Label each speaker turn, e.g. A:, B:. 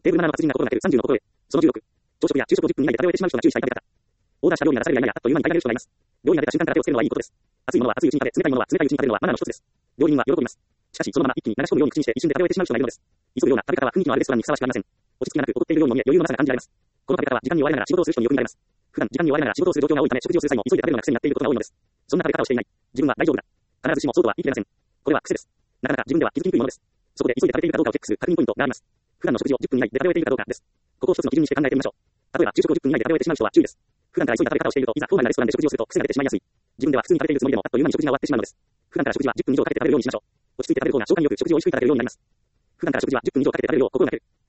A: テーブル7の活字になことがなく30のことへ。その16。朝食や昼食を10分以内で食べ終えてしまう人が注意したいためだ。オーダーした料理が出されるやいなや、あっという間に大量がいます。料理が出た瞬間から手をつけるのはいいことです。熱いものは熱いうちに食べ、冷たいものは冷たいうちに食べるのはマナーの一つです。料理人は喜びます。しかし、そのまま一気に流し込むように口にして一瞬で食べ終えてしまう人がいるのです。急ぐような食べ方は雰囲気のあるレストランにふさわしくありません。落ち着きがなく怒っているようにも見え余裕のなさが感じられます。この食べ方は時間に追われながら仕事をする人によく見られます。普段時間に追われながら仕事をする状況が多いため食事をする際も急いで食べるのが癖になっていることが多いのです。そんな食べ方をしていない。自分は大丈夫だ。必ずしもそうとは言い切れません。これは癖です。なかなか自分では気づきにくいものです。そこで急いで食べているかどうかをチェックする確認ポイントがあります。普段の食事を10分以内で食べ終えているかどうかです。ここを一つの基準にして考えてみましょう。例えば昼食を10分以内で食べ終えてしまう人は注意です。普段から急いだ食べ方をしていると、いざフォーマルなレストランで食事をすると癖が出てしまいやすい。自分では普通に食べているつもりでもあっという間に食事が終わってしまうのです。普段から食事は10分以上かけて食べるようにしましょう。落ち着いて食べる方が消化によく食事を美味しくいただけるようになります。普段から食事は10分以上かけて食べるよう心がける。